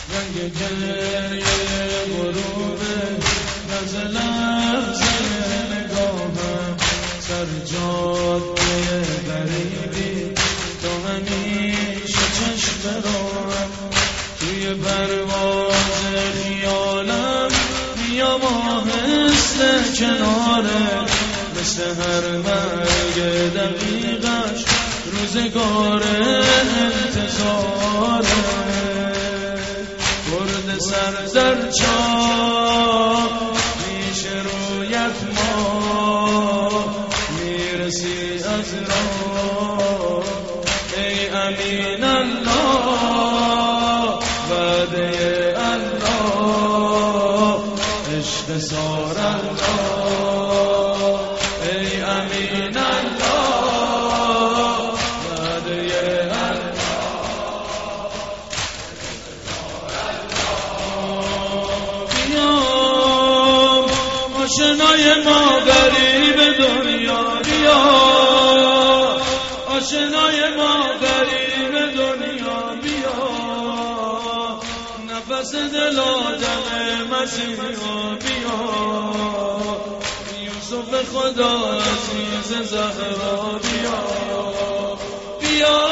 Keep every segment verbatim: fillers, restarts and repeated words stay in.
رنگ گریه غروب نز لحظه نگاهم سر جاده غریبی تو همیشه چشم راهم توی پرواز خیالم میام آهسته کناره مثل هر مرگ دقیقش روزگار انتظاره برد سر در چاه میشه رویت ما میرسی از راه ای امین الله وعده الله عشق سار الله ای امین الله وعده الله بیام آشنای ما غریب دنیا بیا آشنای ما غریب دنیا بیا نفس دل آدم مسیحا بیا یوسف خدا عزیز زهرا بیا بیا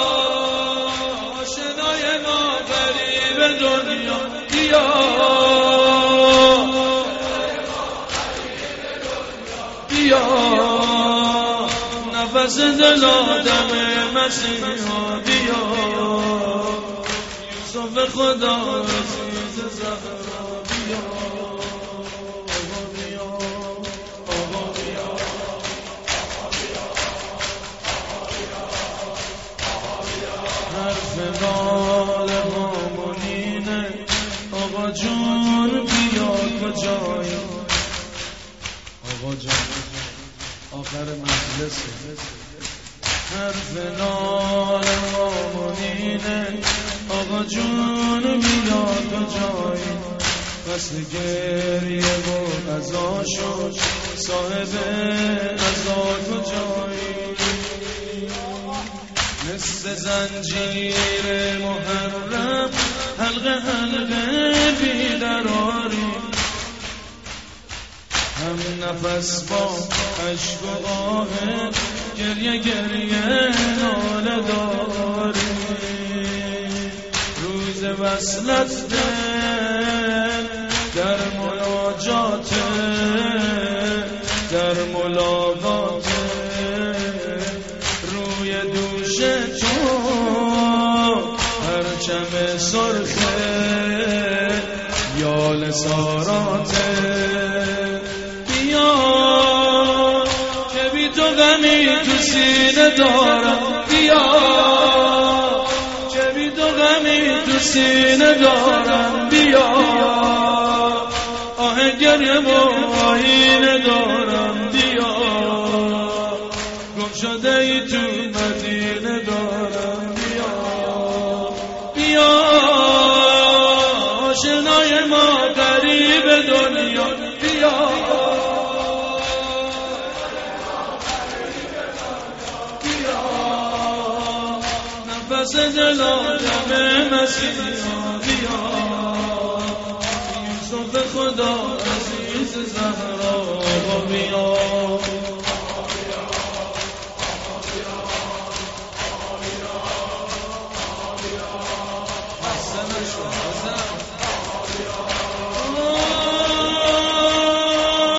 آشنای ما غریب دنیا بیا بیا نفس دل آدم مسیحا بیا یوسف خدا عزیز زهرا بیا حرف نال هامونینه آقا جون بیا کجایی آقا جان آخر مجلسه حرف نال هامونینه آقا جون بیا کجایی پس گریه و عزا شد صاحب عزا کجایی مثل زنجیر محرم حلقه حلقه بیدراری هم نفس با عشق و آه گریه گریه ناله داری روز وصلت دل در مناجات در ملاقات روی دوش تو پرچم سرخه یال ساراته بیا که بی تو غمی تو سینه دارم بیا که بی تو غمی تو سینه دارم بیا آه گریه و آینه دارم بیا گم شده ای تو مدینه دارم بیا بیا آشنای ما غریب دنیا بیا بیا نفس دل آدم مسیحا بیا یوسف خدا عزیز زهرا بیا حسن شو حسن